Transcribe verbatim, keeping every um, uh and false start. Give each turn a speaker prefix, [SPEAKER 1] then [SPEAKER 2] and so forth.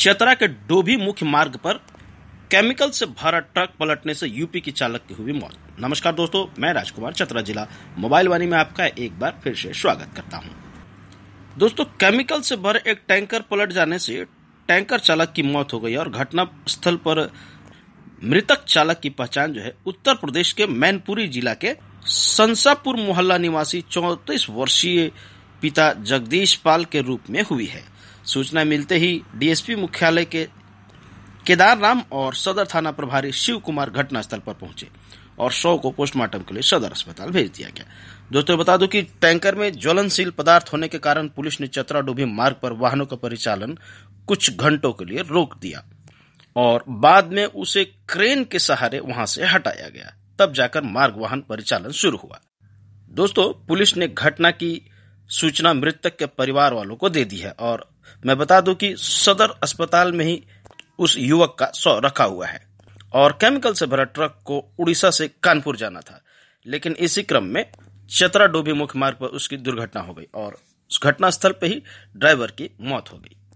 [SPEAKER 1] चतरा के डोभी मुख्य मार्ग पर केमिकल से भरा ट्रक पलटने से यूपी की चालक की हुई मौत। नमस्कार दोस्तों, मैं राजकुमार चतरा जिला मोबाइल वाणी में आपका एक बार फिर से स्वागत करता हूं। दोस्तों, केमिकल से भरे एक टैंकर पलट जाने से टैंकर चालक की मौत हो गई और घटना स्थल पर मृतक चालक की पहचान जो है उत्तर प्रदेश के मैनपुरी जिला के संसापुर मोहल्ला निवासी चौंतीस वर्षीय पिता जगदीश पाल के रूप में हुई है। सूचना मिलते ही डीएसपी मुख्यालय के केदार राम और सदर थाना प्रभारी शिव कुमार घटनास्थल पर पहुंचे और शव को पोस्टमार्टम के लिए सदर अस्पताल भेज दिया गया। दोस्तों, बता दूं कि टैंकर में ज्वलनशील पदार्थ होने के कारण पुलिस ने चतरा डोभी मार्ग पर वाहनों का परिचालन कुछ घंटों के लिए रोक दिया और बाद में उसे क्रेन के सहारे वहां से हटाया गया। तब जाकर मार्ग वाहन परिचालन शुरू हुआ। दोस्तों, पुलिस ने घटना की सूचना मृतक के परिवार वालों को दे दी है और मैं बता दूं कि सदर अस्पताल में ही उस युवक का शव रखा हुआ है और केमिकल से भरा ट्रक को उड़ीसा से कानपुर जाना था, लेकिन इसी क्रम में चतरा डोभी मुख्य मार्ग पर उसकी दुर्घटना हो गई और उस घटनास्थल पर ही ड्राइवर की मौत हो गई।